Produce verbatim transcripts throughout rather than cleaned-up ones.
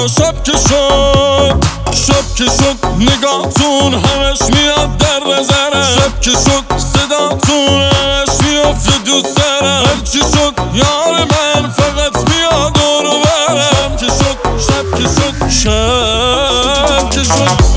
شب که شد شب که شد نگاهتون همش میاد در نظرم شب که شد صداتون همش میافته دوست دارم هرچی شد یار من فقط میاد دورو برم شب که شد شب که شد شب که شد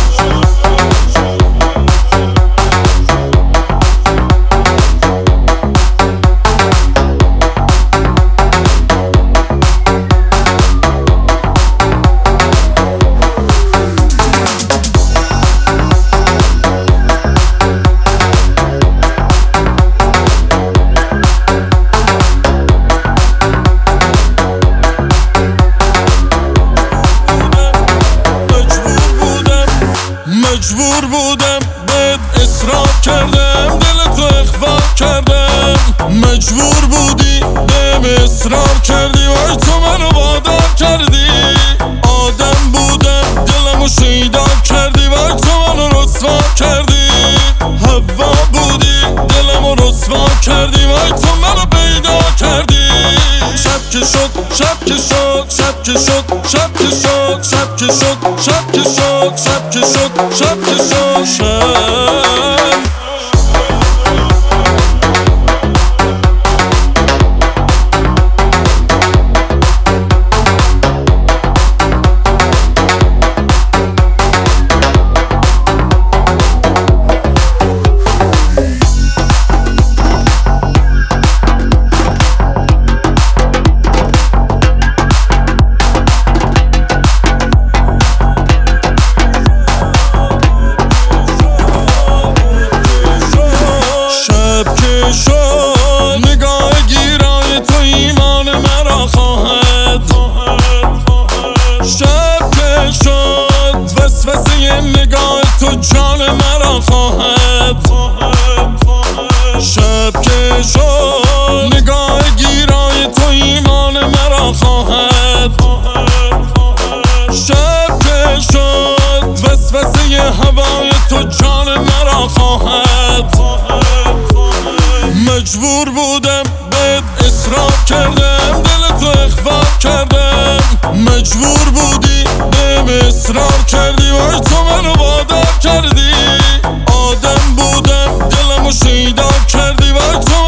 مجبور بودم بهت اصرار کردم دلتو اخفا کردم مجبور بودی بهم اصرار کردی وای تو منو وادار کردی آدم بودم دلمو شیدا کردی وای تو منو رسوا کردی هوا بودی دلمو رسوا کردی وای تو منو پیدا کردی شب که شد شب که شد شب که شد شب که شد شب که شد شب که شد شب که شد شب که شد شب شد نگاه گیرای تو ایمان مرا خواهد شب که شد وسوسه نگاه تو جان مرا خواهد شب که شد نگاه گیرای تو ایمان مرا خواهد شب که شد وسوسه هوای تو جان مرا خواهد مجبور بودم بهت اصرار کردم دلتو اخفا کردم مجبور بودی بهم اصرار کردی وای تو منو وادار کردی آدم بودم دلمو شیدا کردی وای تو